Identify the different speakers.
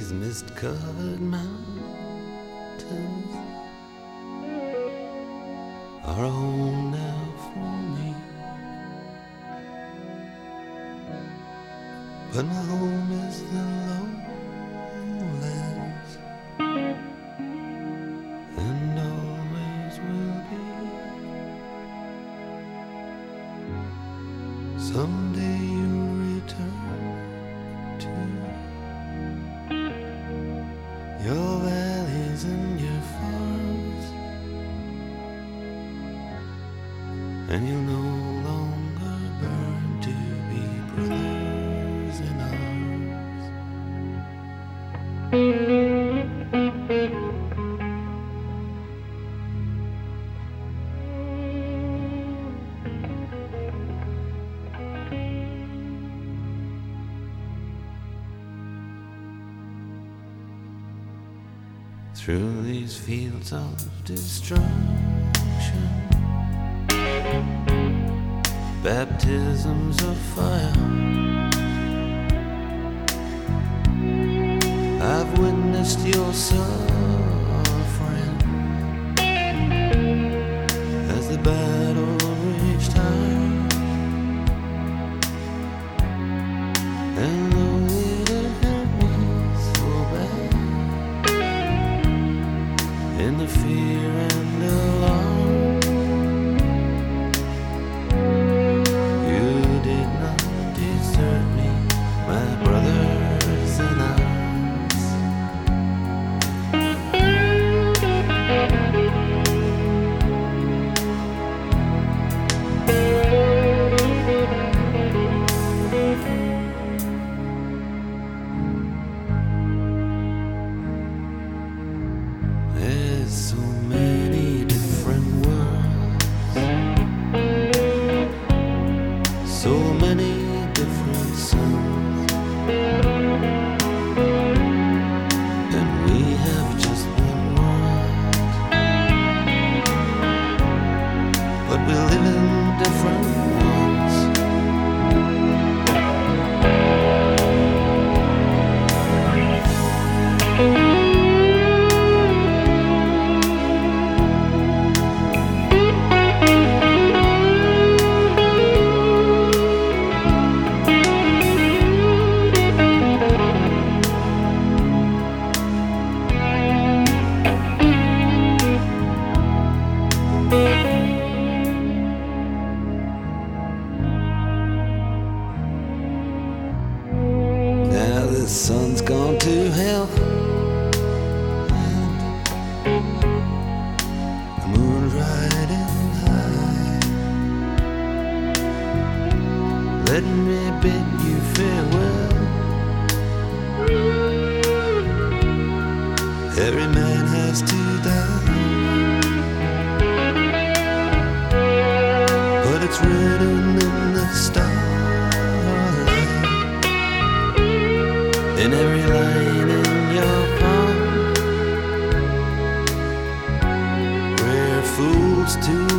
Speaker 1: these mist-covered mountains are a home now for me. But my home is the lowlands, and always will be. Someday you'll return to your valleys and your farms, and you'll no longer burn to be brothers in arms. Through these fields of destruction, baptisms of fire, I've witnessed your suffering as the battle raged high. And though it hurt me so bad, in the fear and alarm, you did not desert me, my brothers in arms. There's so many different worlds, so many different suns, and we have just one world, but we live in different ones. Now the sun's gone to hell, and the moon's riding high. Let me bid you farewell. Every man has to die, but it's written in the starlight, in every line in your palm. We're fools to